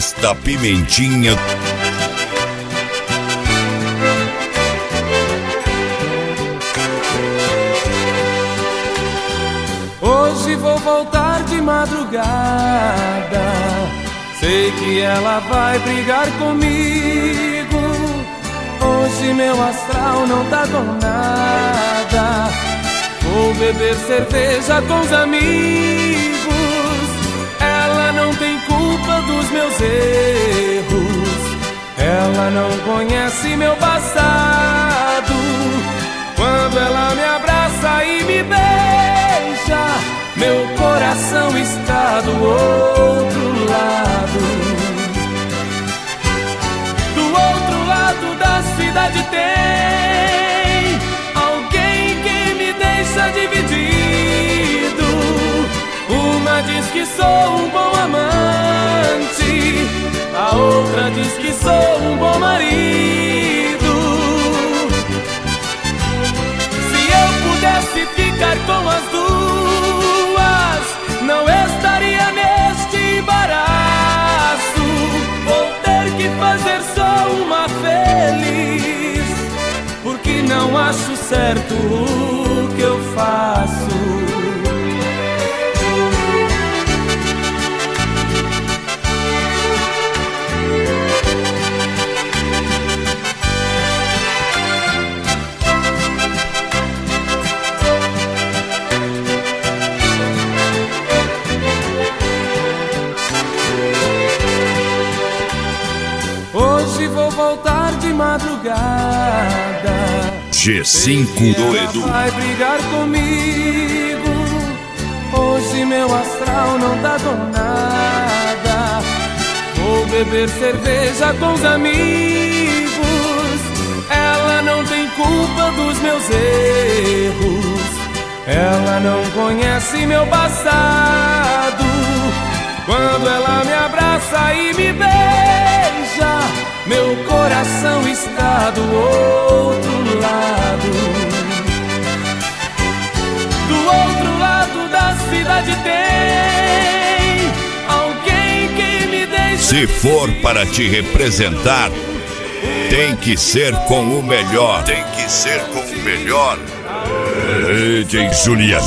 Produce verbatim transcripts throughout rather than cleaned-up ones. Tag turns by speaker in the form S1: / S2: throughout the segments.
S1: esta pimentinha.
S2: Hoje vou voltar de madrugada, sei que ela vai brigar comigo. Hoje meu astral não tá com nada, vou beber cerveja com os amigos. Ela não tem culpa dos meus erros, ela não conhece meu passado. Quando ela me abraça e me beija, meu coração está do outro lado. Do outro lado da cidade tem alguém que me deixa dividido. Uma diz que sou um bom amante, a outra diz que sou um bom marido. Se eu pudesse ficar com as duas, não estaria neste embaraço. Vou ter que fazer só uma feliz, porque não acho certo o que eu faço. Hoje vou voltar de madrugada,
S1: G cinco do Edu
S2: vai brigar comigo. Hoje meu astral não tá com nada, vou beber cerveja com os amigos. Ela não tem culpa dos meus erros, ela não conhece meu passado. Quando ela me abraça e me beija, meu coração está do outro lado. Do outro lado da cidade tem alguém que me deixa.
S1: Se for para te representar, tem que ser com o melhor. Tem que ser com o melhor. D J Juliano.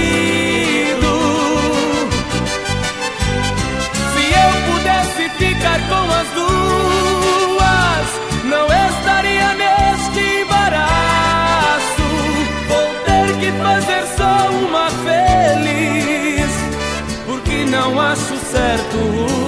S2: Ficar com as duas, não estaria neste embaraço. Vou ter que fazer só uma feliz, porque não acho certo